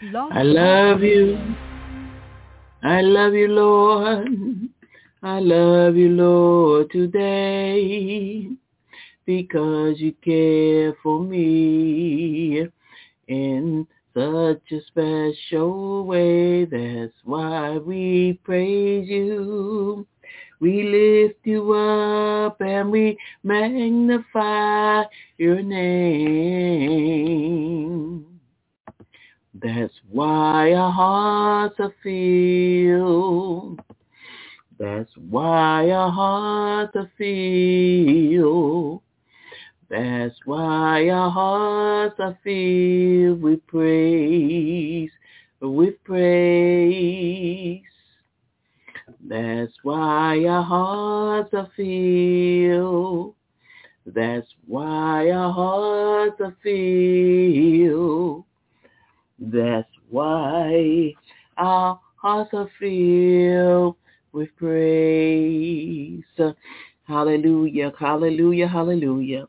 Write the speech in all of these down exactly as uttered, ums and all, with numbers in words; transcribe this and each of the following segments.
Blog I Talk love you. Radio. I love you, Lord. I love you, Lord, today because you care for me in such a special way. That's why we praise you. We lift you up and we magnify your name. That's why our hearts are filled. That's why our hearts are filled. That's why our hearts are filled with praise, with praise. That's why our hearts are filled. That's why our hearts are filled. That's why our hearts are filled with praise. Hallelujah, hallelujah, hallelujah.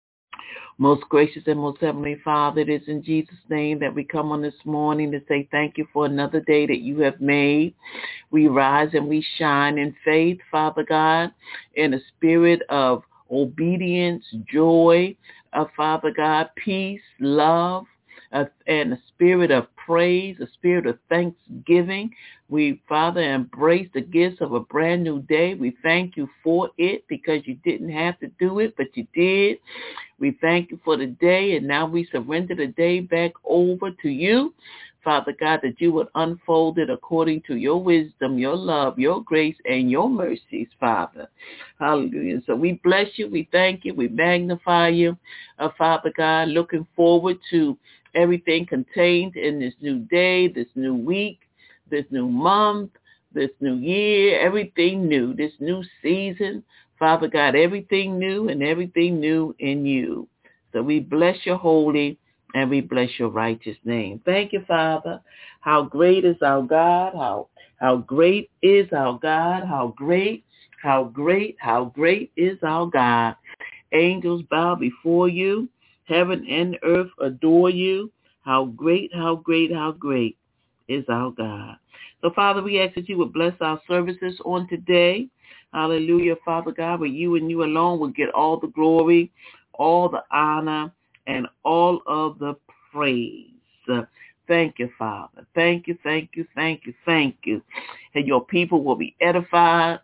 Most gracious and most heavenly Father, it is in Jesus' name that we come on this morning to say thank you for another day that you have made. We rise and we shine in faith, Father God, in a spirit of obedience, joy, uh, Father God, peace, love, uh, and a spirit of praise, a spirit of thanksgiving. We, Father, embrace the gifts of a brand new day. We thank you for it because you didn't have to do it, but you did. We thank you for the day, and now we surrender the day back over to you, Father God, that you would unfold it according to your wisdom, your love, your grace, and your mercies, Father. Hallelujah. So we bless you, we thank you, we magnify you, uh, Father God, looking forward to everything contained in this new day, this new week, this new month, this new year, everything new, this new season. Father God, everything new and everything new in you. So we bless your holy and we bless your righteous name. Thank you, Father. How great is our God. How, how great is our God. How great, how great, how great is our God. Angels bow before you. Heaven and earth adore you. How great, how great, how great is our God. So, Father, we ask that you would bless our services on today. Hallelujah, Father God, where you and you alone will get all the glory, all the honor, and all of the praise. Uh, thank you, Father. Thank you, thank you, thank you, thank you. And your people will be edified.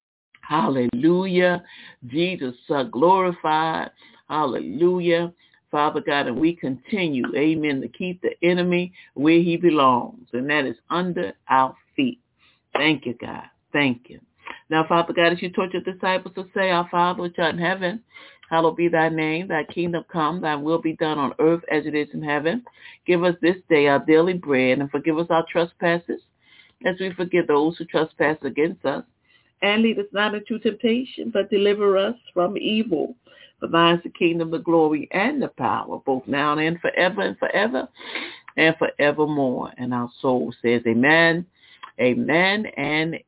Hallelujah. Jesus uh, glorified. Hallelujah. Father God, and we continue, amen, to keep the enemy where he belongs, and that is under our feet. Thank you, God. Thank you. Now, Father God, as you taught your disciples to say, our Father which art in heaven, hallowed be thy name, thy kingdom come, thy will be done on earth as it is in heaven. Give us this day our daily bread, and forgive us our trespasses, as we forgive those who trespass against us. And lead us not into temptation, but deliver us from evil. For thine is the kingdom, the glory, and the power, both now and forever and forever and forevermore. And our soul says amen, amen, and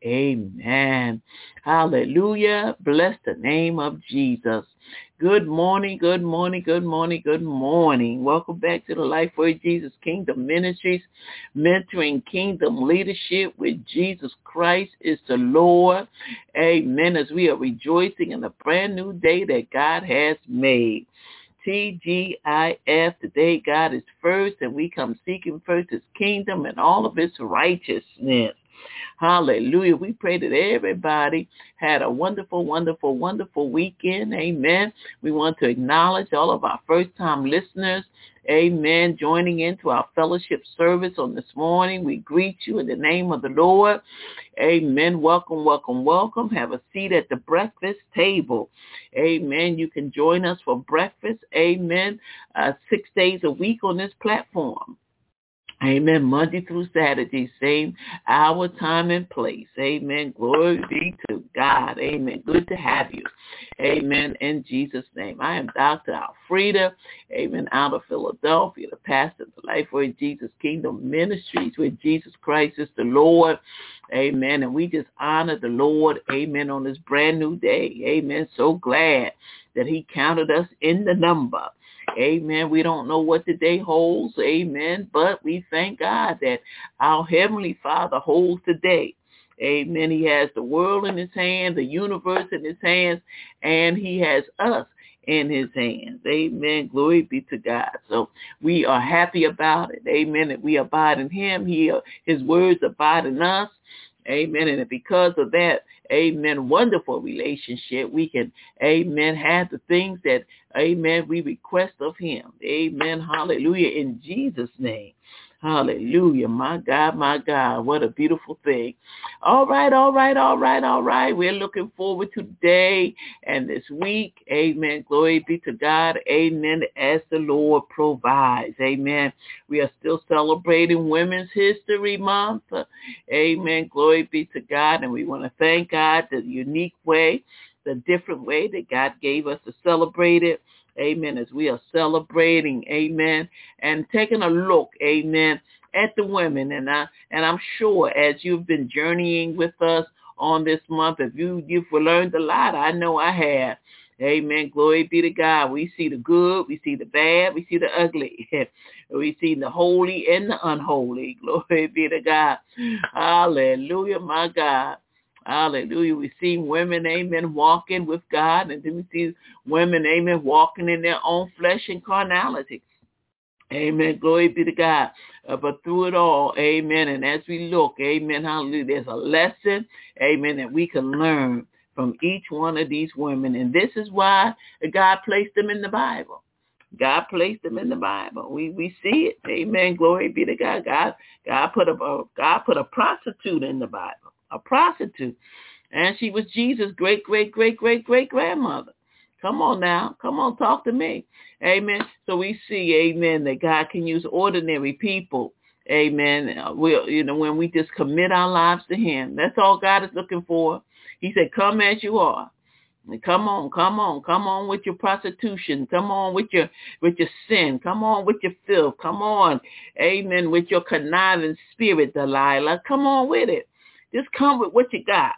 amen. Hallelujah. Bless the name of Jesus. Good morning, good morning, good morning, good morning. Welcome back to the Life Word Jesus Kingdom Ministries, mentoring kingdom leadership with Jesus Christ is the Lord. Amen. As we are rejoicing in the brand new day that God has made. T G I F, today God is first, and we come seeking first his kingdom and all of its righteousness. Hallelujah. We pray that everybody had a wonderful, wonderful, wonderful weekend. Amen. We want to acknowledge all of our first-time listeners. Amen. Joining into our fellowship service on this morning. We greet you in the name of the Lord. Amen. Welcome, welcome, welcome. Have a seat at the breakfast table. Amen. You can join us for breakfast. Amen. Uh, six days a week on this platform. Amen. Monday through Saturday, same hour, time, and place. Amen. Glory be to God. Amen. Good to have you. Amen. In Jesus' name. I am Doctor Alfreda. Amen. Out of Philadelphia, the pastor of the Life Word Jesus Kingdom Ministries, where Jesus Christ is the Lord. Amen. And we just honor the Lord. Amen. On this brand new day. Amen. So glad that he counted us in the number. Amen. We don't know what the day holds. Amen. But we thank God that our Heavenly Father holds the day. Amen. He has the world in his hand, the universe in his hands, and he has us in his hands. Amen. Glory be to God. So we are happy about it. Amen. That we abide in him. He, his words abide in us. Amen. And because of that, amen, wonderful relationship, we can, amen, have the things that, amen, we request of him. Amen. Hallelujah. In Jesus' name. Hallelujah. My God, my God. What a beautiful thing. All right, all right, all right, all right. We're looking forward to today and this week. Amen. Glory be to God. Amen. As the Lord provides. Amen. We are still celebrating Women's History Month. Amen. Glory be to God. And we want to thank God the unique way, the different way that God gave us to celebrate it. Amen. As we are celebrating, amen, and taking a look, amen, at the women. And I and I'm sure as you've been journeying with us on this month, if you you've learned a lot, I know I have. Amen. Glory be to God. We see the good, we see the bad, we see the ugly. We see the holy and the unholy. Glory be to God. Hallelujah, my God. Hallelujah. We see women, amen, walking with God, and then we see women, amen, walking in their own flesh and carnality. Amen. Glory be to God. Uh, but through it all, amen, and as we look, amen, hallelujah, there's a lesson, amen, that we can learn from each one of these women. And this is why God placed them in the Bible. God placed them in the Bible. We we see it. Amen. Glory be to God. God, God put a God put a prostitute in the Bible. A prostitute. And she was Jesus' great, great, great, great, great grandmother. Come on now. Come on, talk to me. Amen. So we see, amen, that God can use ordinary people. Amen. We, you know, when we just commit our lives to him, that's all God is looking for. He said, come as you are. Come on, come on, come on with your prostitution. Come on with your with your sin. Come on with your filth. Come on, amen, with your conniving spirit, Delilah. Come on with it. Just come with what you got.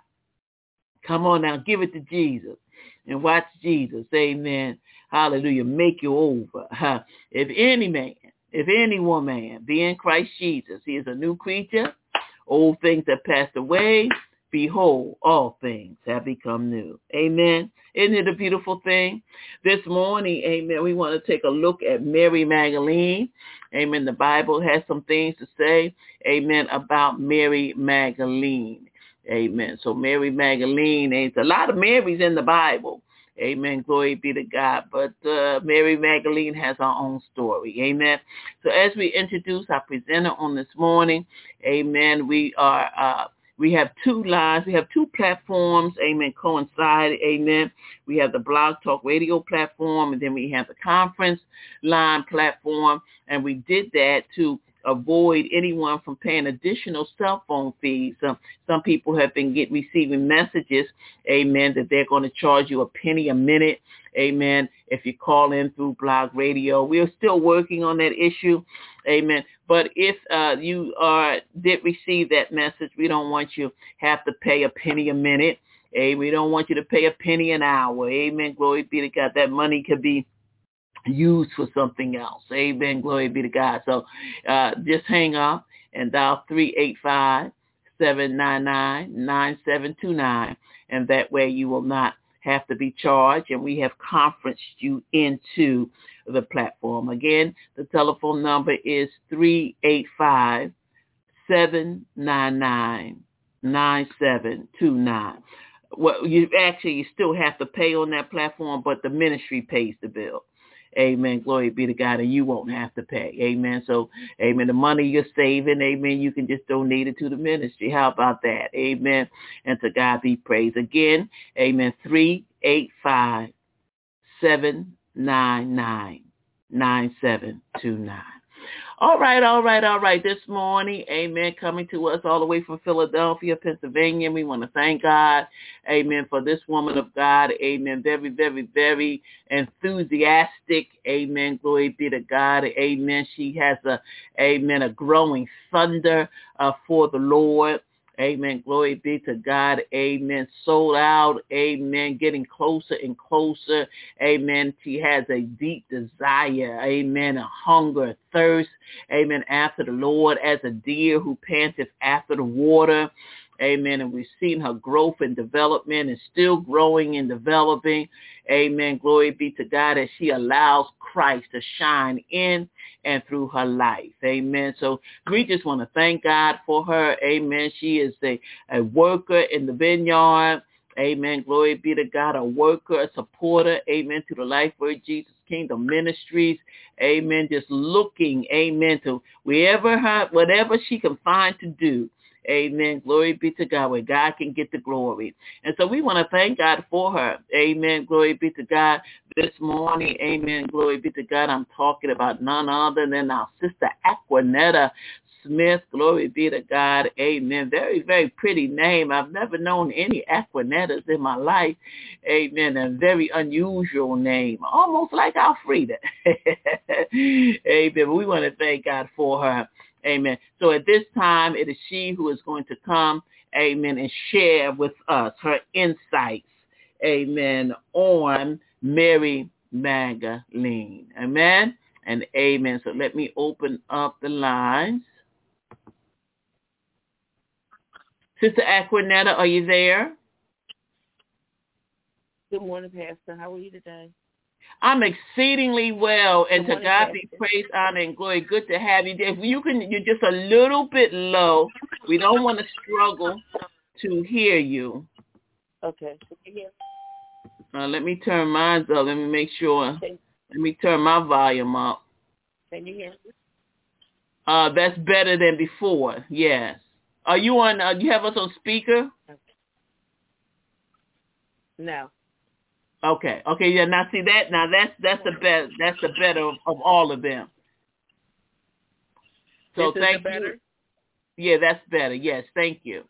Come on now, give it to Jesus. And watch Jesus, amen, hallelujah, make you over. If any man, if any woman be in Christ Jesus, he is a new creature. Old things have passed away. Behold, all things have become new. Amen. Isn't it a beautiful thing? This morning, amen, we want to take a look at Mary Magdalene. Amen. The Bible has some things to say, amen, about Mary Magdalene. Amen. So Mary Magdalene, there's a lot of Marys in the Bible. Amen. Glory be to God. But uh, Mary Magdalene has her own story. Amen. So as we introduce our presenter on this morning, amen, we are... Uh, We have two lines. We have two platforms, amen, coincide, amen. We have the Blog Talk Radio platform, and then we have the conference line platform. And we did that to avoid anyone from paying additional cell phone fees. Um, some people have been get, receiving messages, amen, that they're going to charge you a penny a minute, amen, if you call in through Blog Radio. We're still working on that issue, amen. But if uh, you are did receive that message, we don't want you have to pay a penny a minute. Amen. We don't want you to pay a penny an hour. Amen. Glory be to God. That money could be used for something else. Amen. Glory be to God. So uh, just hang up and dial three eight five, seven nine nine, nine seven two nine. And that way you will not have to be charged, and we have conferenced you into the platform. Again, the telephone number is three eight five, seven nine nine, nine seven two nine. Well, you actually you still have to pay on that platform, but the ministry pays the bill. Amen. Glory be to God. And you won't have to pay. Amen. So, amen. The money you're saving, amen, you can just donate it to the ministry. How about that? Amen. And to God be praised. Again, amen. three eight five, seven nine nine, nine seven two nine. All right, all right, all right. This morning, amen, coming to us all the way from Philadelphia, Pennsylvania. We want to thank God, amen, for this woman of God, amen, very, very, very enthusiastic, amen, glory be to God, amen. She has a, amen, a growing thunder uh, for the Lord. Amen. Glory be to God. Amen. Sold out. Amen. Getting closer and closer. Amen. She has a deep desire. Amen. A hunger, a thirst. Amen. After the Lord, as a deer who panteth after the water. Amen. And we've seen her growth and development and still growing and developing. Amen. Glory be to God as she allows Christ to shine in and through her life. Amen. So we just want to thank God for her. Amen. She is a, a worker in the vineyard. Amen. Glory be to God, a worker, a supporter. Amen. To the Life Word Jesus Kingdom Ministries. Amen. Just looking, amen, to wherever her, whatever she can find to do. Amen. Glory be to God, where God can get the glory. And so we want to thank God for her. Amen. Glory be to God. This morning, amen. Glory be to God. I'm talking about none other than our sister Aquanetta Smith. Glory be to God. Amen. Very, very pretty name. I've never known any Aquanettas in my life. Amen. A very unusual name, almost like Alfreda. Amen. We want to thank God for her. Amen. So at this time, it is she who is going to come, amen, and share with us her insights, amen, on Mary Magdalene. Amen and amen. So let me open up the lines. Sister Aquanetta, are you there? Good morning, Pastor. How are you today? I'm exceedingly well, and to God be praise, honor, and glory. Good to have you. If you can, you're just a little bit low. We don't want to struggle to hear you. Okay. Uh, let me turn mine up. Let me make sure. Let me turn my volume up. Can you hear me? Uh, that's better than before. Yes. Are you on? Uh, you have us on speaker? No. Okay. Okay. Yeah. Now see that. Now that's that's the best. That's the better of, of all of them. So this thank is the better? you. Yeah, that's better. Yes. Thank you.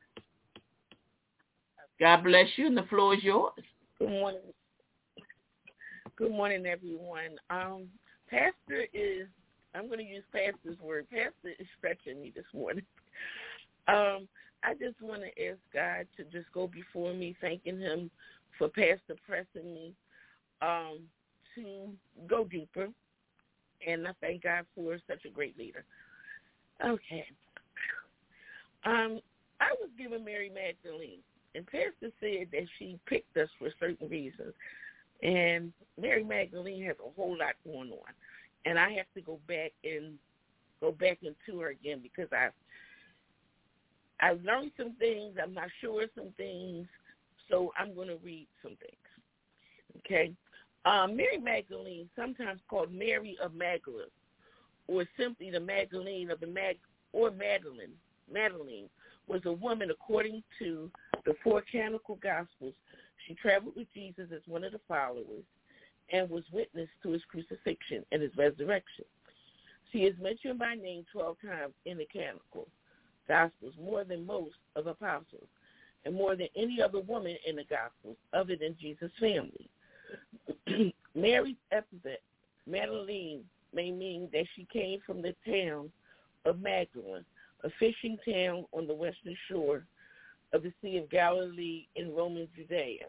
God bless you, and the floor is yours. Good morning. Good morning, everyone. Um, Pastor is. I'm going to use Pastor's word. Pastor is stretching me this morning. Um, I just want to ask God to just go before me, thanking Him for Pastor pressing me um, to go deeper, and I thank God for such a great leader. Okay. Um, I was given Mary Magdalene, and Pastor said that she picked us for certain reasons, and Mary Magdalene has a whole lot going on, and I have to go back and go back into her again because I I've learned some things. I'm not sure of some things. So I'm going to read some things, okay? Um, Mary Magdalene, sometimes called Mary of Magdala, or simply the Magdalene of the Mag, or Madeline, Madeline, was a woman according to the four canonical Gospels. She traveled with Jesus as one of the followers and was witness to his crucifixion and his resurrection. She is mentioned by name twelve times in the canonical Gospels, more than most of the apostles, and more than any other woman in the Gospels other than Jesus' family. Mary's epithet, Magdalene, may mean that she came from the town of Magdala, a fishing town on the western shore of the Sea of Galilee in Roman Judea.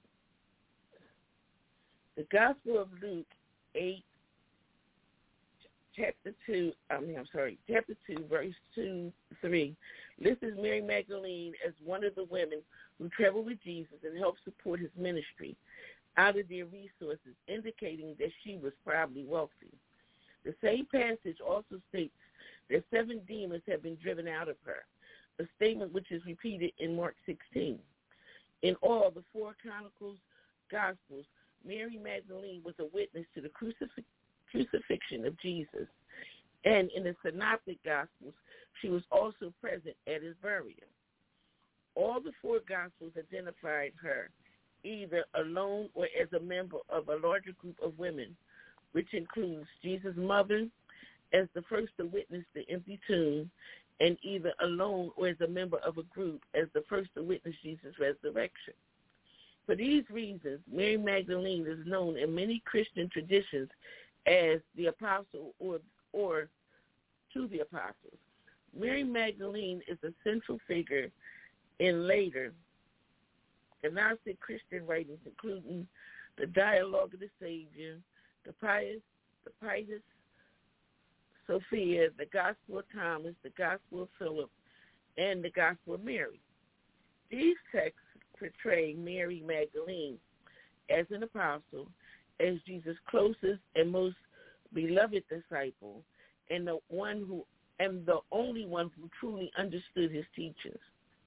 The Gospel of Luke eight, chapter two, I mean, I'm sorry, chapter two, verse two, three, lists Mary Magdalene as one of the women who traveled with Jesus and helped support his ministry out of their resources, indicating that she was probably wealthy. The same passage also states that seven demons have been driven out of her, a statement which is repeated in Mark sixteen. In all, the four Chronicles Gospels, Mary Magdalene was a witness to the crucif- crucifixion of Jesus. And in the Synoptic Gospels, she was also present at his burial. All the four Gospels identified her either alone or as a member of a larger group of women, which includes Jesus' mother as the first to witness the empty tomb, and either alone or as a member of a group as the first to witness Jesus' resurrection. For these reasons, Mary Magdalene is known in many Christian traditions as the apostle or or to the apostles. Mary Magdalene is a central figure in later Gnostic Christian writings, including the Dialogue of the Savior, the Pius, the Pius Sophia, the Gospel of Thomas, the Gospel of Philip, and the Gospel of Mary. These texts portray Mary Magdalene as an apostle, as Jesus' closest and most beloved disciple, and the one who and the only one who truly understood his teachings.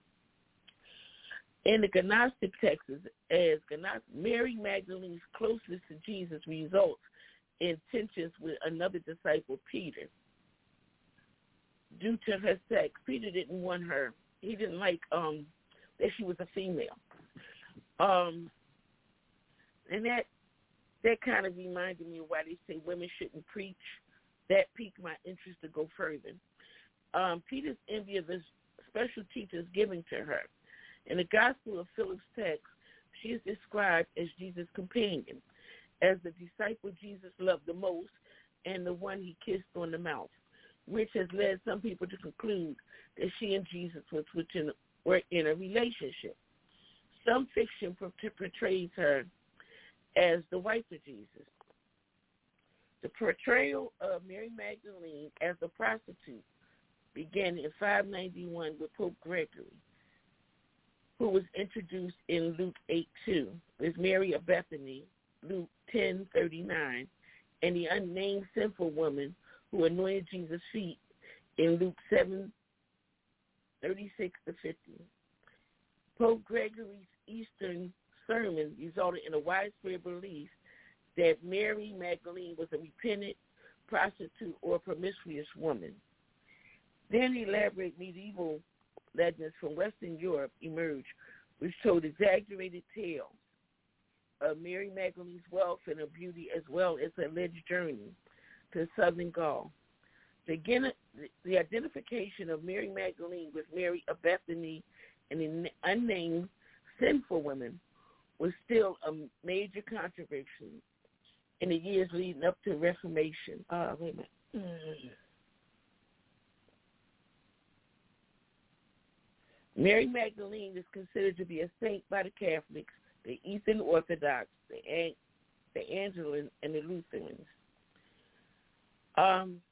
In the Gnostic texts, as Gnostic, Mary Magdalene's closeness to Jesus results in tensions with another disciple, Peter. Due to her sex, Peter didn't want her. He didn't like um, that she was a female. Um, and that that kind of reminded me of why they say women shouldn't preach. That piqued my interest to go further. Um, Peter's envy of the special teachers given to her. In the Gospel of Philip's text, she is described as Jesus' companion, as the disciple Jesus loved the most and the one he kissed on the mouth, which has led some people to conclude that she and Jesus was within, were in a relationship. Some fiction portrays her as the wife of Jesus. The portrayal of Mary Magdalene as a prostitute began in five ninety-one with Pope Gregory, who was introduced in Luke eight two, with Mary of Bethany, Luke ten thirty-nine, and the unnamed sinful woman who anointed Jesus' feet in Luke seven thirty-six to fifty. Pope Gregory's Eastern sermon resulted in a widespread belief that Mary Magdalene was a repentant prostitute or promiscuous woman. Then elaborate medieval legends from Western Europe emerged, which told exaggerated tales of Mary Magdalene's wealth and her beauty, as well as her alleged journey to southern Gaul. The, the identification of Mary Magdalene with Mary of Bethany and the unnamed sinful women was still a major controversy in the years leading up to Reformation. Uh, wait a minute. Mm. Mary Magdalene is considered to be a saint by the Catholics, the Eastern Orthodox, the An- the Anglican, and the Lutherans. Um,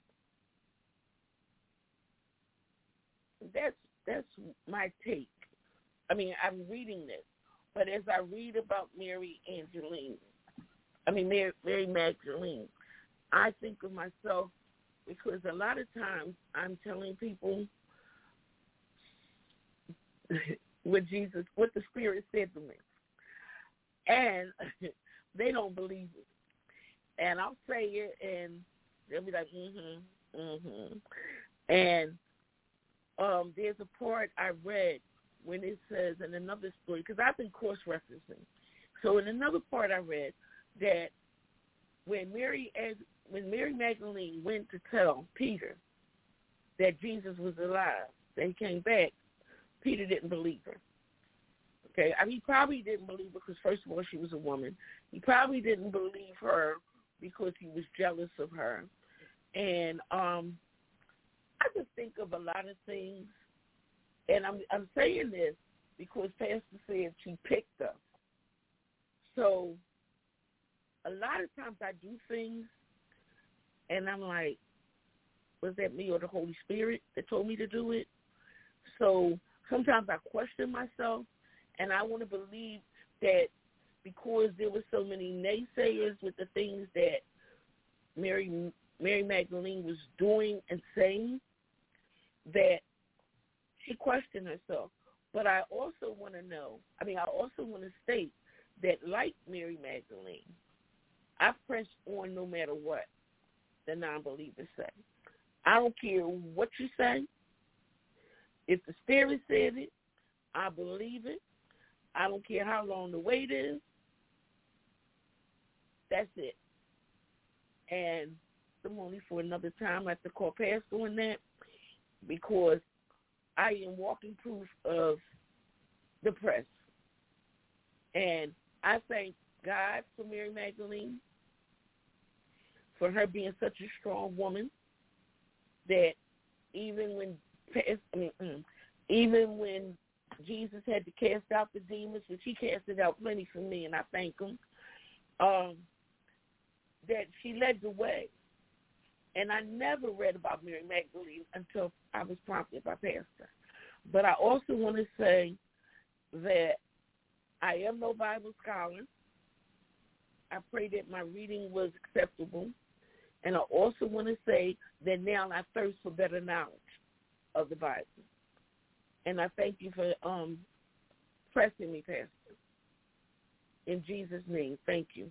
that's that's my take. I mean, I'm reading this, but as I read about Mary Angeline, I mean Mary, Mary Magdalene, I think of myself, because a lot of times I'm telling people what Jesus, what the Spirit said to me, and they don't believe it. And I'll say it, and they'll be like, mm-hmm, mm-hmm. And um, there's a part I read when it says in another story, because I've been cross-referencing. So in another part I read that when Mary, when Mary Magdalene went to tell Peter that Jesus was alive, that he came back, Peter didn't believe her. Okay, I mean, he probably didn't believe her because, first of all, she was a woman. He probably didn't believe her because he was jealous of her. And um, I just think of a lot of things, and I'm I'm saying this because Pastor said she picked us. So a lot of times I do things, and I'm like, was that me or the Holy Spirit that told me to do it? So sometimes I question myself, and I want to believe that because there were so many naysayers with the things that Mary Mary Magdalene was doing and saying, that she questioned herself. But I also want to know, I mean, I also want to state that, like Mary Magdalene, I press on no matter what the non-believers say. I don't care what you say. If the Spirit said it, I believe it. I don't care how long the wait is. That's it. And I'm only for another time I have to call Pastor on that, because I am walking proof of the press. And I thank God for Mary Magdalene, for her being such a strong woman that even when I mean, even when Jesus had to cast out the demons, which he casted out plenty for me, and I thank him. Um, that she led the way. And I never read about Mary Magdalene until I was prompted by Pastor. But I also want to say that I am no Bible scholar. I pray that my reading was acceptable. And I also want to say that now I thirst for better knowledge of the Bible. And I thank you for um, pressing me, Pastor. In Jesus' name, thank you.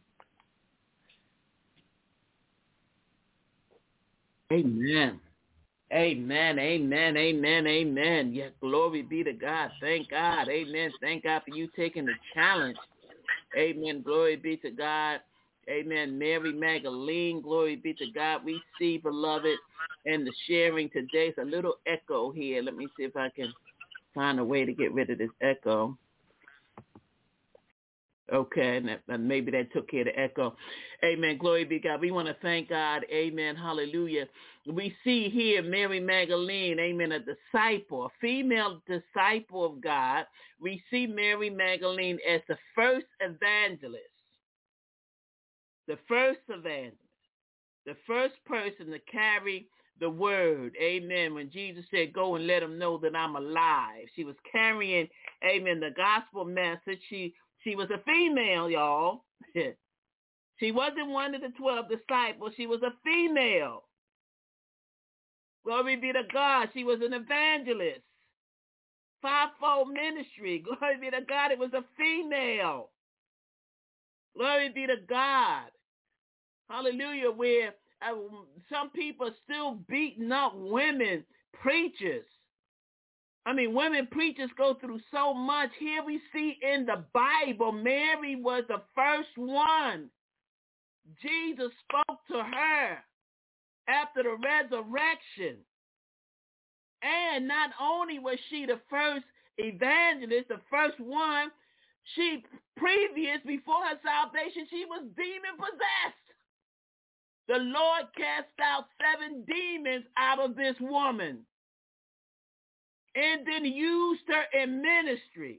Amen. Amen, amen, amen, amen. Yeah, glory be to God. Thank God. Amen. Thank God for you taking the challenge. Amen. Glory be to God. Amen. Mary Magdalene, glory be to God. We see, beloved, and the sharing today. It's a little echo here. Let me see if I can find a way to get rid of this echo. Okay, and, that, and maybe that took care of the echo. Amen. Glory be to God. We want to thank God. Amen. Hallelujah. We see here Mary Magdalene, amen, a disciple, a female disciple of God. We see Mary Magdalene as the first evangelist, the first evangelist, the first person to carry the word. Amen. When Jesus said, go and let them know that I'm alive. She was carrying, amen, the gospel message. She She was a female, y'all. She wasn't one of the twelve disciples. She was a female. Glory be to God. She was an evangelist. Fivefold ministry. Glory be to God. It was a female. Glory be to God. Hallelujah. Where uh, some people are still beating up women preachers. I mean, women preachers go through so much. Here we see in the Bible, Mary was the first one. Jesus spoke to her after the resurrection. And not only was she the first evangelist, the first one, she, previous, before her salvation, she was demon possessed. The Lord cast out seven demons out of this woman and then used her in ministry.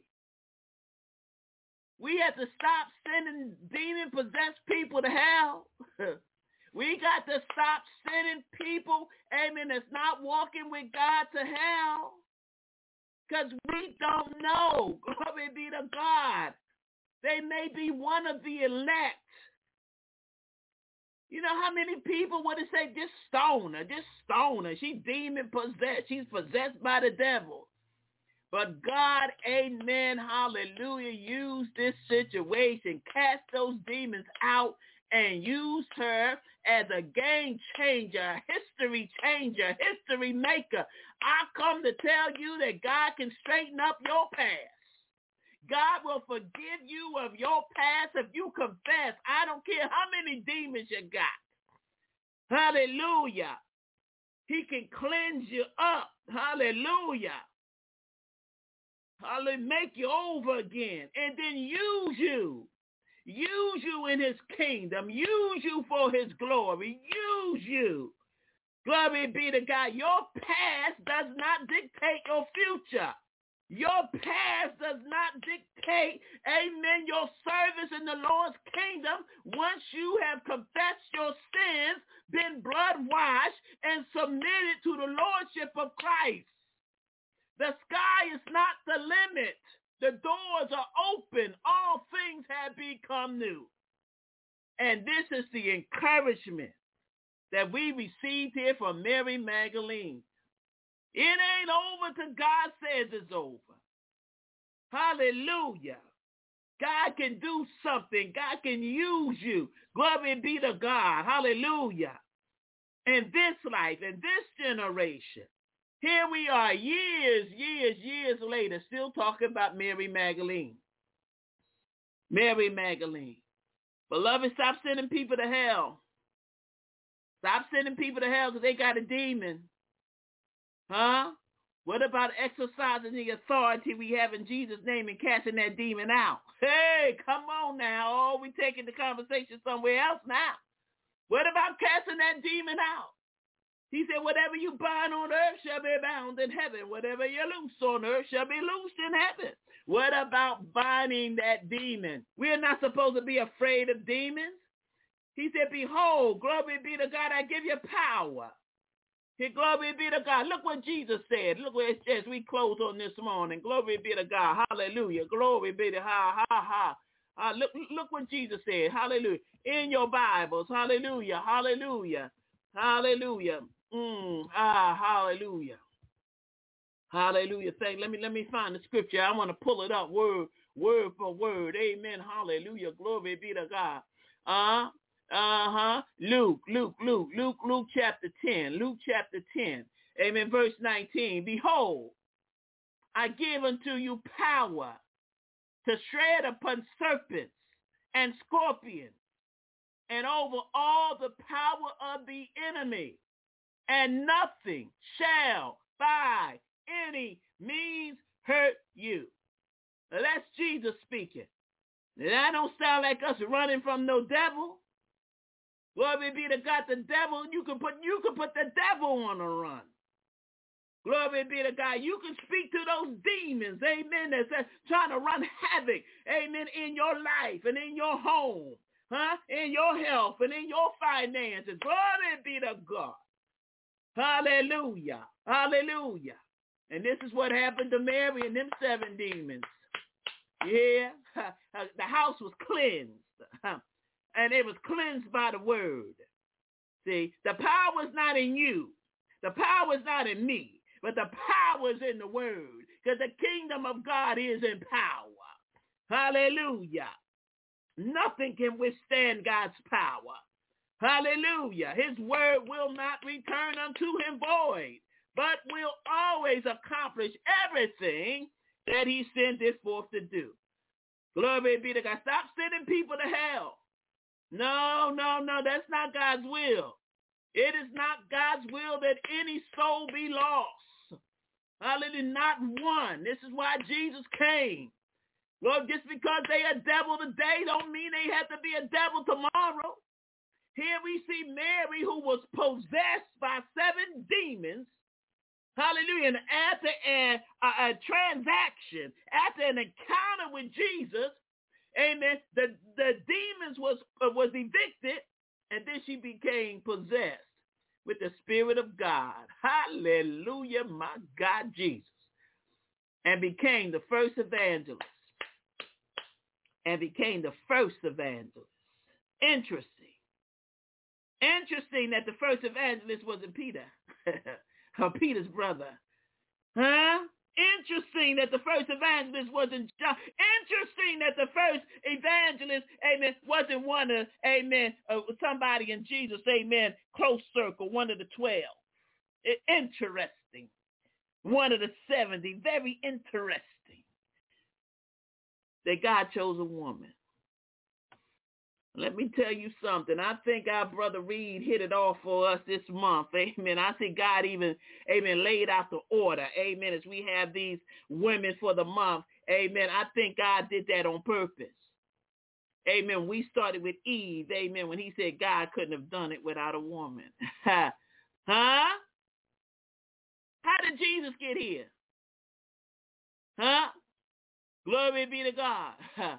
We have to stop sending demon-possessed people to hell. We got to stop sending people, amen, that's not walking with God to hell. Because we don't know. Glory be to God. They may be one of the elect. You know how many people would have said, just stone her, just stone her. She's demon-possessed. She's possessed by the devil. But God, amen, hallelujah, used this situation, cast those demons out, and used her as a game changer, history changer, history maker. I come to tell you that God can straighten up your past. God will forgive you of your past if you confess. I don't care how many demons you got. Hallelujah. He can cleanse you up. Hallelujah. Hallelujah. Make you over again and then use you. Use you in his kingdom. Use you for his glory. Use you. Glory be to God. Your past does not dictate your future. Your past does not dictate, amen, your service in the Lord's kingdom once you have confessed your sins, been blood washed, and submitted to the lordship of Christ. The sky is not the limit. The doors are open. All things have become new. And this is the encouragement that we received here from Mary Magdalene. It ain't over till God says it's over. Hallelujah. God can do something. God can use you. Glory be to God. Hallelujah. In this life, in this generation, here we are years, years, years later, still talking about Mary Magdalene. Mary Magdalene. Beloved, stop sending people to hell. Stop sending people to hell because they got a demon. Huh? What about exercising the authority we have in Jesus' name and casting that demon out? Hey, come on now. Oh, we're taking the conversation somewhere else now. What about casting that demon out? He said, whatever you bind on earth shall be bound in heaven. Whatever you loose on earth shall be loosed in heaven. What about binding that demon? We're not supposed to be afraid of demons. He said, behold, glory be to God, I give you power. He, glory be to God. Look what Jesus said. Look what it says. We close on this morning. Glory be to God. Hallelujah. Glory be to ha, ha, ha. Uh, look, look what Jesus said. Hallelujah. In your Bibles. Hallelujah. Hallelujah. Hallelujah. Mm, ah, hallelujah. Hallelujah. Thank. Let me let me find the scripture. I want to pull it up word word for word. Amen. Hallelujah. Glory be to God. Uh, uh-huh. Luke, Luke, Luke, Luke, Luke chapter ten. Luke chapter ten. Amen. Verse nineteen. Behold, I give unto you power to tread upon serpents and scorpions and over all the power of the enemy, and nothing shall by any means hurt you. Now, that's Jesus speaking. Now, that don't sound like us running from no devil. Glory be to God. The devil, you can put you can put the devil on a run. Glory be to God. You can speak to those demons, amen, that's trying to run havoc, amen, in your life and in your home, huh? In your health and in your finances. Glory be to God. Hallelujah. Hallelujah. And this is what happened to Mary and them seven demons. Yeah. The house was cleansed. And it was cleansed by the word. See, the power is not in you. The power is not in me. But the power is in the word. Because the kingdom of God is in power. Hallelujah. Nothing can withstand God's power. Hallelujah. His word will not return unto him void, but will always accomplish everything that he sent it forth to do. Glory be to God. Stop sending people to hell. No, no, no, that's not God's will. It is not God's will that any soul be lost. Hallelujah, not one. This is why Jesus came. Well, just because they a devil today don't mean they have to be a devil tomorrow. Here we see Mary, who was possessed by seven demons. Hallelujah. And after a, a, a transaction, after an encounter with Jesus, amen, the, the demons was, uh, was evicted, and then she became possessed with the Spirit of God. Hallelujah, my God, Jesus. And became the first evangelist. And became the first evangelist. Interesting. Interesting that the first evangelist wasn't Peter, Peter's brother. Huh? Interesting that the first evangelist wasn't John. Interesting that the first evangelist, amen, wasn't one of, amen, uh, somebody in Jesus, amen, close circle, one of the twelve. It, interesting. One of the seventy. Very interesting that God chose a woman. Let me tell you something. I think our brother Reed hit it off for us this month. Amen. I see God even, amen, laid out the order. Amen. As we have these women for the month. Amen. I think God did that on purpose. Amen. We started with Eve. Amen. When he said God couldn't have done it without a woman. Huh? How did Jesus get here? Huh? Glory be to God.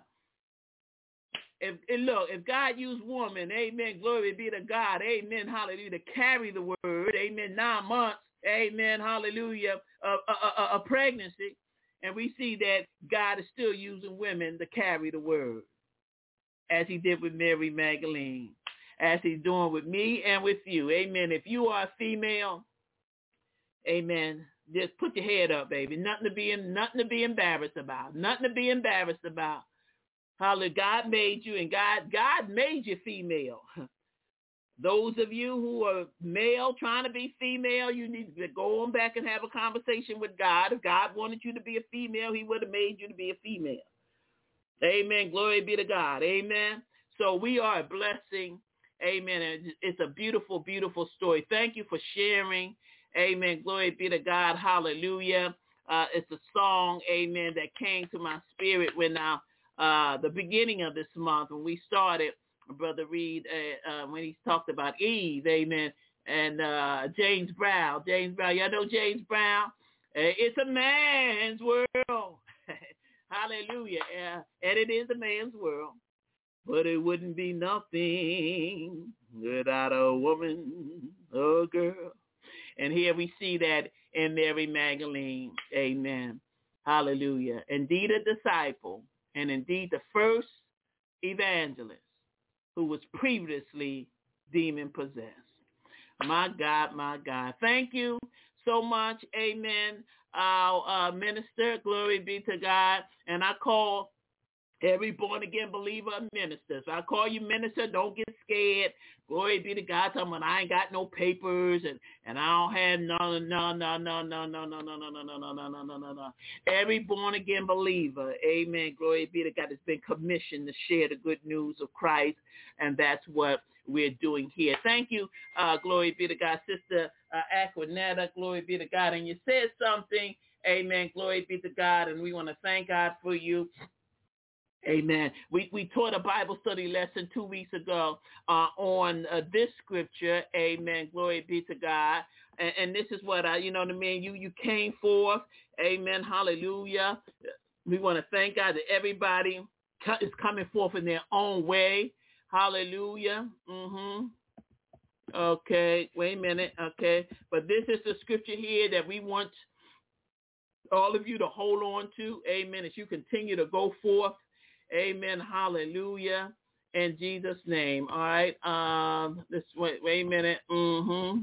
If, look, if God used woman, amen, glory be to God, amen, hallelujah, to carry the word, amen, nine months, amen, hallelujah, of a, a, a pregnancy, and we see that God is still using women to carry the word, as he did with Mary Magdalene, as he's doing with me and with you, amen. If you are a female, amen, just put your head up, baby, nothing to be, nothing to be embarrassed about, nothing to be embarrassed about. Hallelujah. God made you, and God, God made you female. Those of you who are male trying to be female, you need to go on back and have a conversation with God. If God wanted you to be a female, he would have made you to be a female. Amen. Glory be to God. Amen. So we are a blessing. Amen. And it's a beautiful, beautiful story. Thank you for sharing. Amen. Glory be to God. Hallelujah. Uh, it's a song, amen, that came to my spirit when I Uh, the beginning of this month when we started, Brother Reed, uh, uh, when he talked about Eve, amen, and uh, James Brown. James Brown. Y'all know James Brown? Uh, it's a man's world. Hallelujah. Uh, and it is a man's world. But it wouldn't be nothing without a woman, a girl. And here we see that in Mary Magdalene. Amen. Hallelujah. Indeed a disciple, and indeed the first evangelist who was previously demon-possessed. My God, my God. Thank you so much. Amen. Our uh, minister, glory be to God. And I call every born-again believer a minister. So I call you minister. Don't get scared. Glory be to God. Tell me I ain't got no papers and, and I don't have no, no, no, no, no, no, no, no, no, no, no, no, no, no, no, no, no. Every born-again believer, amen, glory be to God, has been commissioned to share the good news of Christ, and that's what we're doing here. Thank you, uh, glory be to God, Sister uh, Aquanetta, glory be to God. And you said something, amen, glory be to God, and we want to thank God for you. Amen. We we taught a Bible study lesson two weeks ago uh, on uh, this scripture. Amen. Glory be to God. And, and this is what I, you know what I mean? You you came forth. Amen. Hallelujah. We want to thank God that everybody is coming forth in their own way. Hallelujah. Mm-hmm. Okay. Wait a minute. Okay. But this is the scripture here that we want all of you to hold on to. Amen. As you continue to go forth. Amen. Hallelujah. In Jesus' name. All right. Um, this wait, wait a minute. Mm-hmm.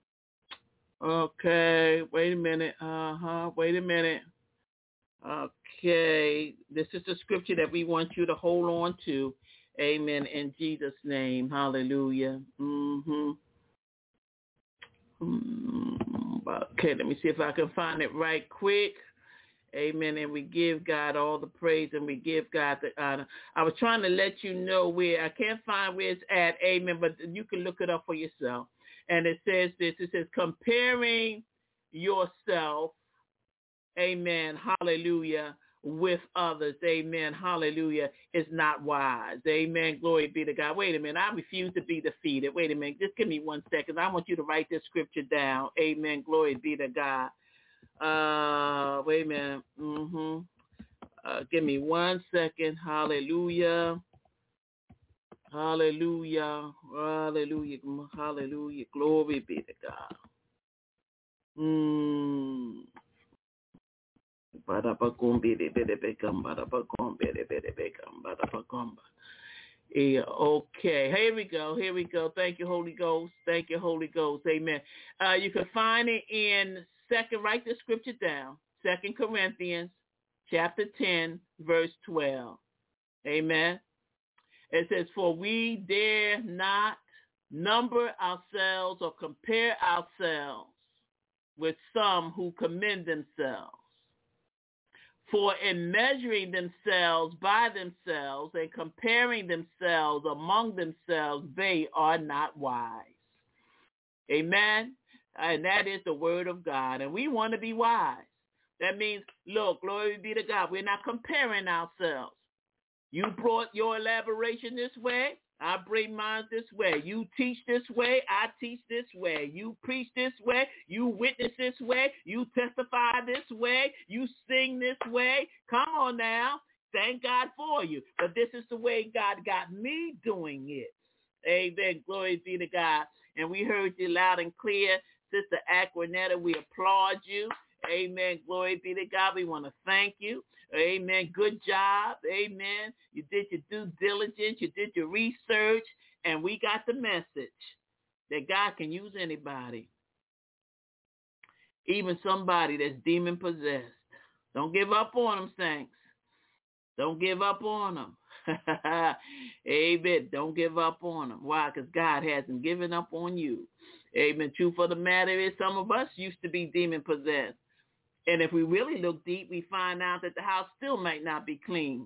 Okay. Wait a minute. Uh-huh. Wait a minute. Okay. This is the scripture that we want you to hold on to. Amen. In Jesus' name. Hallelujah. Mm-hmm. Mm-hmm. Okay. Let me see if I can find it right quick. Amen. And we give God all the praise and we give God the honor. I was trying to let you know where, I can't find where it's at. Amen. But you can look it up for yourself. And it says this. It says comparing yourself, amen, hallelujah, with others. Amen. Hallelujah. Is not wise. Amen. Glory be to God. Wait a minute. I refuse to be defeated. Wait a minute. Just give me one second. I want you to write this scripture down. Amen. Glory be to God. Uh, wait a minute. Mm-hmm. Uh, give me one second. Hallelujah. Hallelujah. Hallelujah. Hallelujah. Glory be to God. Mm. Yeah, okay. Here we go. Here we go. Thank you, Holy Ghost. Thank you, Holy Ghost. Amen. Uh, you can find it in second, write the scripture down. Second Corinthians chapter ten, verse twelve. Amen. It says, for we dare not number ourselves or compare ourselves with some who commend themselves. For in measuring themselves by themselves and comparing themselves among themselves, they are not wise. Amen. And that is the word of God. And we want to be wise. That means, look, glory be to God. We're not comparing ourselves. You brought your elaboration this way. I bring mine this way. You teach this way. I teach this way. You preach this way. You witness this way. You testify this way. You sing this way. Come on now. Thank God for you. But this is the way God got me doing it. Amen. Glory be to God. And we heard you loud and clear. Sister Aquanetta, we applaud you. Amen. Glory be to God. We want to thank you. Amen. Good job. Amen. You did your due diligence. You did your research. And we got the message that God can use anybody. Even somebody that's demon possessed. Don't give up on them, saints. Don't give up on them. Amen. Don't give up on them. Why? Because God hasn't given up on you. Amen. Truth of the matter is some of us used to be demon possessed. And if we really look deep, we find out that the house still might not be clean.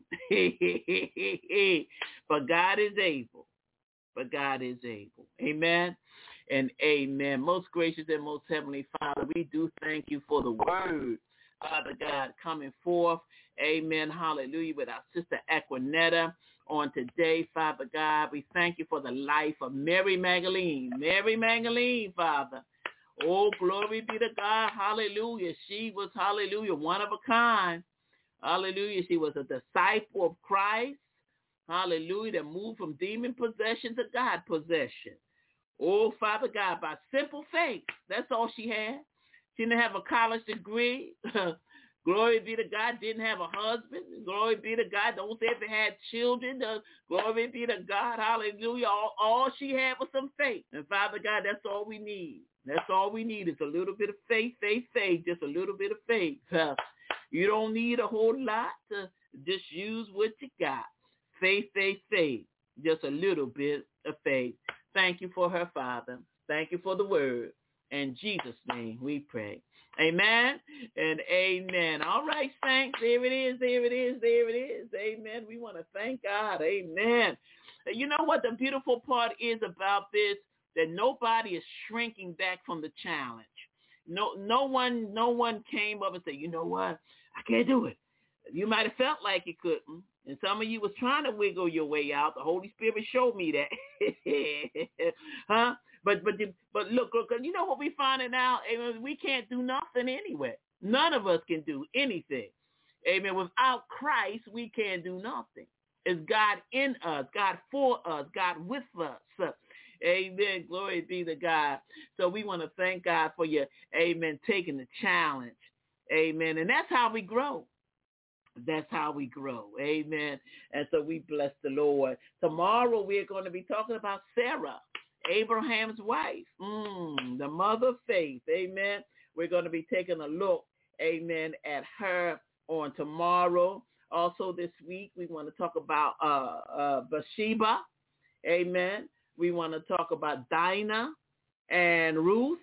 But God is able. But God is able. Amen and amen. Most gracious and most heavenly Father, we do thank you for the word, Father God, coming forth. Amen. Hallelujah. With our sister Aquanetta. on today, Father God. We thank you for the life of Mary Magdalene. Mary Magdalene, Father. Oh, glory be to God. Hallelujah. She was, hallelujah, one of a kind. Hallelujah. She was a disciple of Christ. Hallelujah. That moved from demon possession to God possession. Oh, Father God, by simple faith. That's all she had. She didn't have a college degree. Glory be to God. Didn't have a husband. Glory be to God. Don't say if it had children. Uh, glory be to God. Hallelujah. All, all she had was some faith. And Father God, that's all we need. That's all we need is a little bit of faith, faith, faith. Just a little bit of faith. Uh, you don't need a whole lot. To just use what you got. Faith, faith, faith. Just a little bit of faith. Thank you for her, Father. Thank you for the word. In Jesus' name we pray. Amen and amen. All right, saints. There it is. There it is. There it is. Amen. We want to thank God. Amen. You know what the beautiful part is about this? That nobody is shrinking back from the challenge. No, no one, no one came up and said, you know what? I can't do it. You might have felt like you couldn't. And some of you was trying to wiggle your way out. The Holy Spirit showed me that. huh? But but but look, look, you know what we finding out? Amen. We can't do nothing anyway. None of us can do anything. Amen. Without Christ, we can't do nothing. It's God in us, God for us, God with us. Amen. Glory be to God. So we want to thank God for you, amen, taking the challenge. Amen. And that's how we grow. That's how we grow. Amen. And so we bless the Lord. Tomorrow we're going to be talking about Sarah, Abraham's wife, mm, the mother of faith. Amen. We're going to be taking a look, amen, at her on tomorrow. Also this week, we want to talk about uh, uh, Bathsheba. Amen. We want to talk about Dinah and Ruth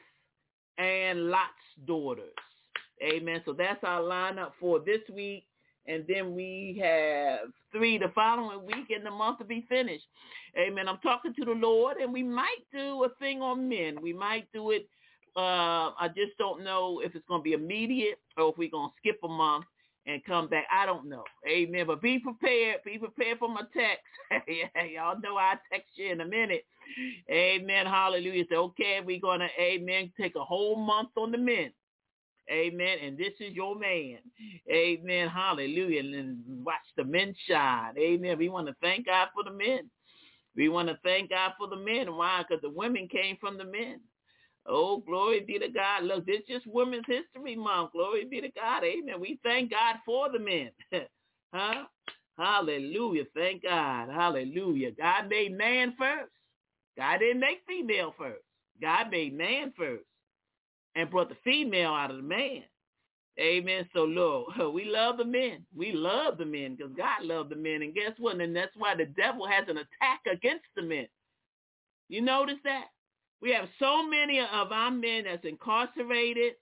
and Lot's daughters. Amen. So that's our lineup for this week. And then we have three the following week and the month to be finished. Amen. I'm talking to the Lord, and we might do a thing on men. We might do it. Uh, I just don't know if it's going to be immediate or if we're going to skip a month and come back. I don't know. Amen. But be prepared. Be prepared for my text. Yeah, y'all know I'll text you in a minute. Amen. Hallelujah. So, okay, we're going to, amen, take a whole month on the men. Amen. And this is your man. Amen. Hallelujah. And watch the men shine. Amen. We want to thank God for the men. We want to thank God for the men. Why? Because the women came from the men. Oh, glory be to God. Look, this is just Women's History Month. Glory be to God. Amen. We thank God for the men. huh? Hallelujah. Thank God. Hallelujah. God made man first. God didn't make female first. God made man first and brought the female out of the man. Amen. So, Lord, we love the men. We love the men because God loved the men. And guess what? And that's why the devil has an attack against the men. You notice that? We have so many of our men that's incarcerated.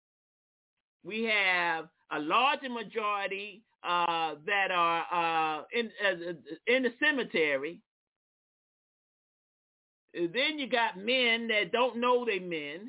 We have a larger majority uh, that are uh, in, uh, in the cemetery. Then you got men that don't know they men.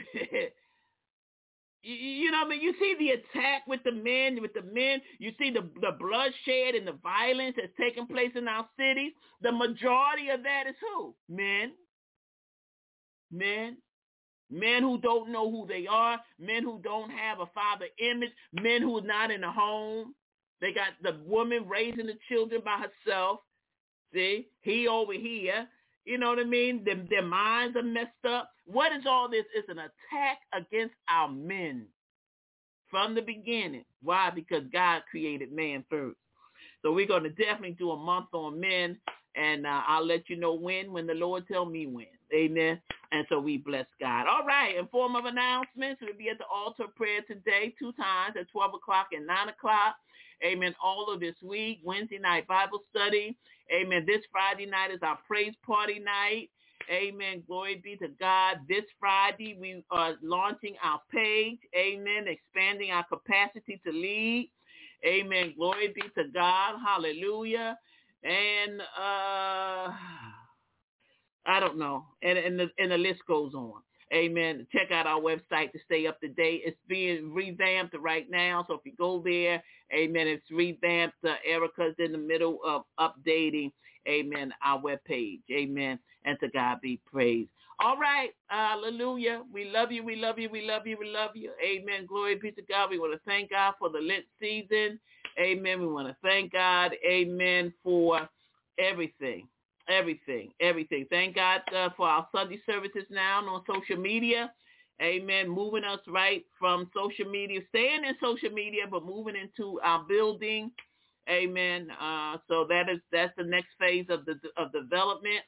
you, you know what I mean? You see the attack with the men, with the men. You see the, the bloodshed and the violence that's taking place in our cities. The majority of that is who? Men. Men. Men who don't know who they are. Men who don't have a father image. Men who are not in the home. They got the woman raising the children by herself. See? He over here. You know what I mean? Their, their minds are messed up. What is all this? It's an attack against our men from the beginning. Why? Because God created man first. So we're going to definitely do a month on men, and uh, I'll let you know when, when the Lord tell me when. Amen. And so we bless God. All right. In form of announcements, we'll be at the altar of prayer today, two times at twelve o'clock and nine o'clock. Amen. All of this week, Wednesday night Bible study. Amen. This Friday night is our praise party night. Amen. Glory be to God. This Friday, we are launching our page. Amen. Expanding our capacity to lead. Amen. Glory be to God. Hallelujah. And uh, I don't know. And, and, the, and the list goes on. Amen. Check out our website to stay up to date. It's being revamped right now. So if you go there, amen, it's revamped. Uh, Erica's in the middle of updating, amen, our webpage. Amen. And to God be praised. All right. Hallelujah. We love you. We love you. We love you. We love you. Amen. Glory be to God. We want to thank God for the Lent season. Amen. We want to thank God. Amen. For everything. Everything. Everything. Thank God uh, for our Sunday services now on social media. Amen. Moving us right from social media, staying in social media, but moving into our building. Amen. Uh, so that is that's the next phase of the of development.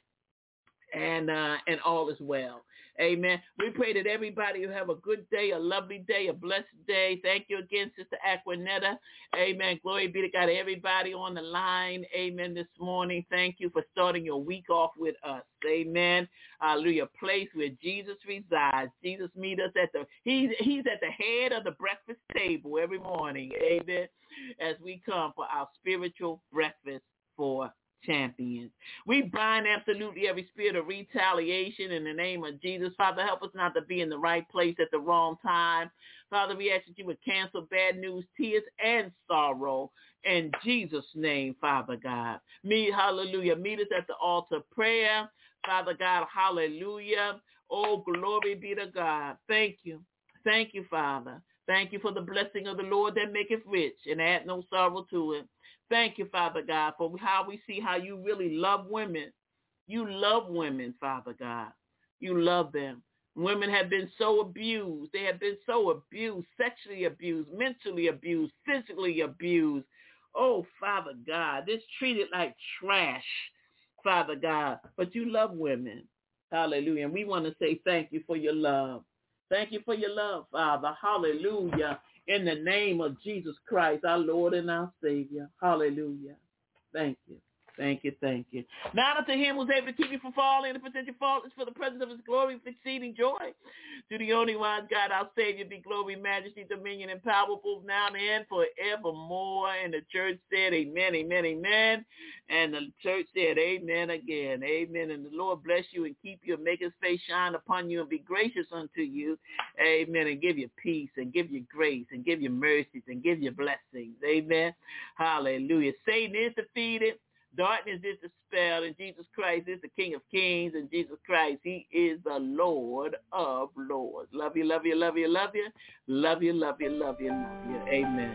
And uh, and all is well. Amen. We pray that everybody will have a good day, a lovely day, a blessed day. Thank you again, Sister Aquanetta. Amen. Glory be to God. Everybody on the line. Amen. This morning. Thank you for starting your week off with us. Amen. Hallelujah. Place where Jesus resides. Jesus meet us at the, he's, he's at the head of the breakfast table every morning. Amen. As we come for our spiritual breakfast for champions. We bind absolutely every spirit of retaliation in the name of Jesus. Father, help us not to be in the right place at the wrong time. Father, we ask that you would cancel bad news, tears, and sorrow in Jesus' name, Father God. Meet, hallelujah, meet us at the altar of prayer. Father God, hallelujah. Oh, glory be to God. Thank you. Thank you, Father. Thank you for the blessing of the Lord that maketh rich and add no sorrow to it. Thank you, Father God, for how we see how you really love women. You love women, Father God. You love them. Women have been so abused. They have been so abused, sexually abused, mentally abused, physically abused. Oh, Father God, this treated like trash, Father God. But you love women. Hallelujah. And we want to say thank you for your love. Thank you for your love, Father. Hallelujah. In the name of Jesus Christ, our Lord and our Savior. Hallelujah. Thank you. Thank you. Thank you. Now unto him who's able to keep you from falling and present you faultless for the presence of his glory with exceeding joy. To the only wise God, our Savior, be glory, majesty, dominion, and power both now and forevermore. And the church said, amen, amen, amen. And the church said, amen again. Amen. And the Lord bless you and keep you and make his face shine upon you and be gracious unto you. Amen. And give you peace and give you grace and give you mercies and give you blessings. Amen. Hallelujah. Satan is defeated. Darkness is dispelled, and Jesus Christ is the King of Kings, and Jesus Christ, he is the Lord of Lords. Love you, love you, love you, love you. Love you, love you, love you, love you. Amen.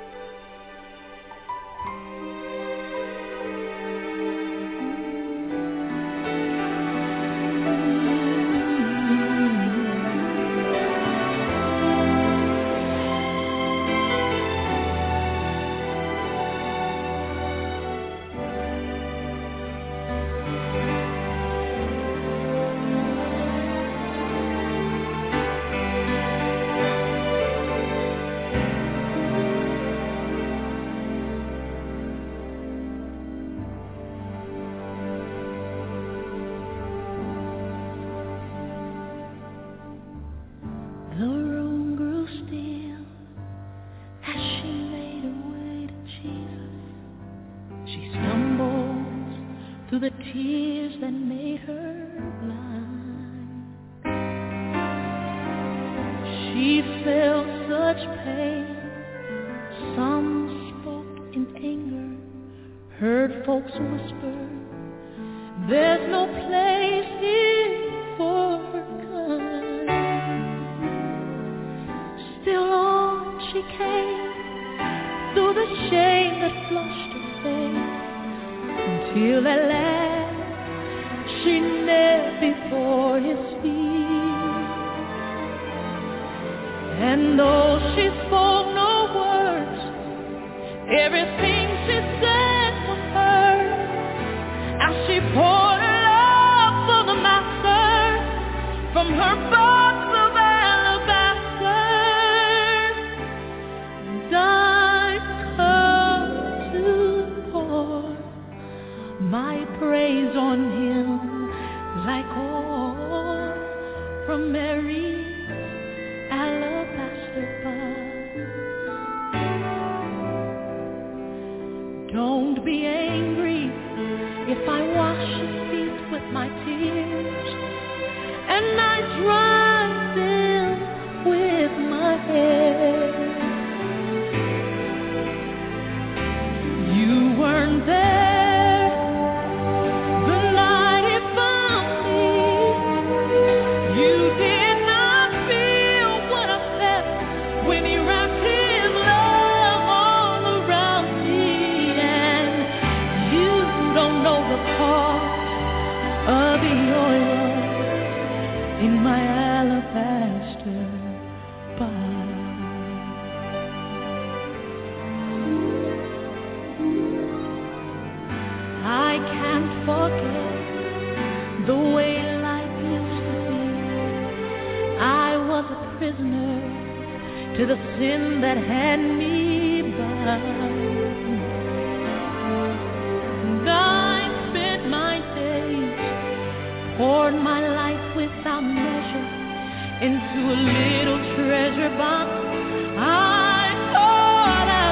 The tears that made her blind. She felt such pain. Some spoke in anger, heard folks whisper, there's no place here for her kind. Still on she came, through the shame that flushed her face, till at last she knelt before his feet. And though she spoke no words, everything she said was heard, as she poured her love for the master from her box of alabaster. And I've come to pour my praise on him like oil from Mary's alabaster box. with a sin that had me bound. And I spent my days, poured my life without measure into a little treasure box I thought I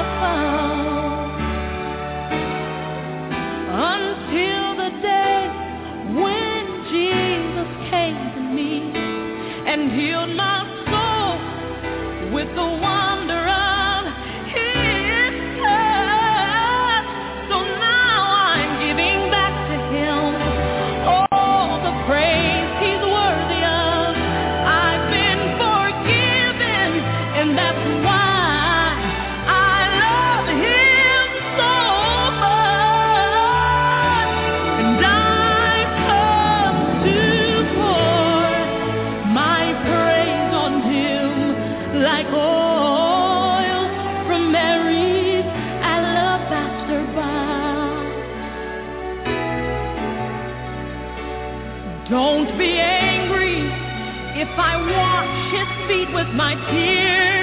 found, until the day when Jesus came to me and healed my soul with the wonder of His touch. So now I'm giving back to Him all the praise He's worthy of. I've been forgiven, and that's why I love Him so much. And I've come to pour my praise on Him like oil from Mary's alabaster box. Don't be angry if I wash His feet with my tears.